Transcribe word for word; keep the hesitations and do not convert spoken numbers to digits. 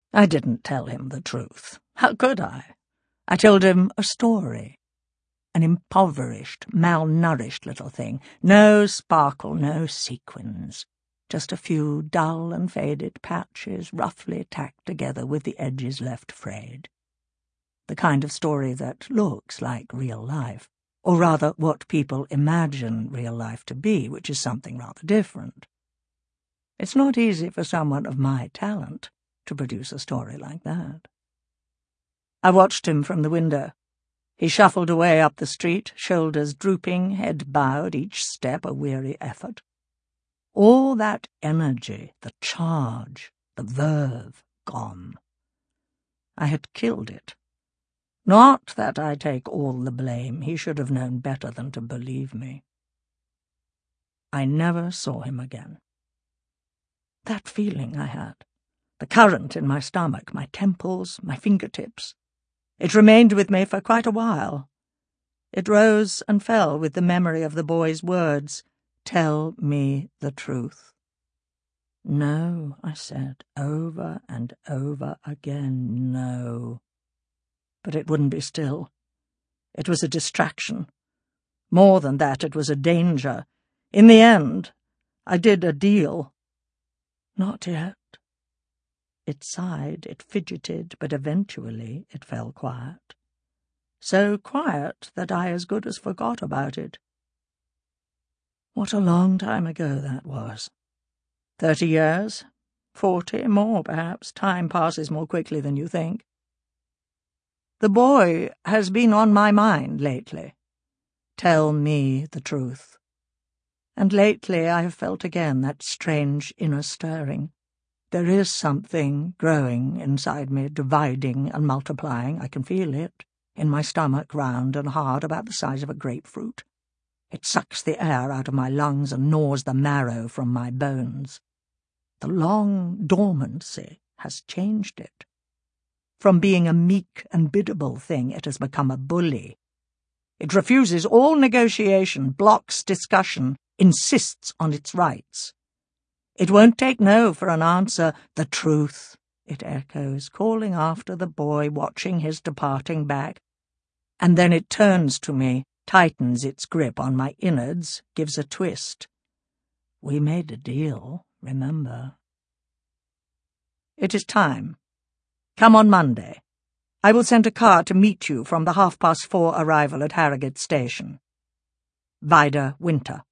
I didn't tell him the truth. How could I? I told him a story. An impoverished, malnourished little thing. No sparkle, no sequins. Just a few dull and faded patches roughly tacked together with the edges left frayed. The kind of story that looks like real life, or rather what people imagine real life to be, which is something rather different. It's not easy for someone of my talent to produce a story like that. I watched him from the window. He shuffled away up the street, shoulders drooping, head bowed, each step a weary effort. All that energy, the charge, the verve, gone. I had killed it. Not that I take all the blame. He should have known better than to believe me. I never saw him again. That feeling I had, the current in my stomach, my temples, my fingertips, it remained with me for quite a while. It rose and fell with the memory of the boy's words, "Tell me the truth." No, I said, over and over again, no. But it wouldn't be still. It was a distraction. More than that, it was a danger. In the end, I did a deal. Not yet. It sighed, it fidgeted, but eventually it fell quiet. So quiet that I as good as forgot about it. What a long time ago that was. Thirty years? Forty? More, perhaps. Time passes more quickly than you think. The boy has been on my mind lately. Tell me the truth. And lately I have felt again that strange inner stirring. There is something growing inside me, dividing and multiplying. I can feel it, in my stomach, round and hard, about the size of a grapefruit. It sucks the air out of my lungs and gnaws the marrow from my bones. The long dormancy has changed it. From being a meek and biddable thing, it has become a bully. It refuses all negotiation, blocks discussion, insists on its rights. It won't take no for an answer. The truth, it echoes, calling after the boy, watching his departing back. And then it turns to me, tightens its grip on my innards, gives a twist. We made a deal, remember. It is time. Come on Monday. I will send a car to meet you from the half-past four arrival at Harrogate Station. Vida Winter.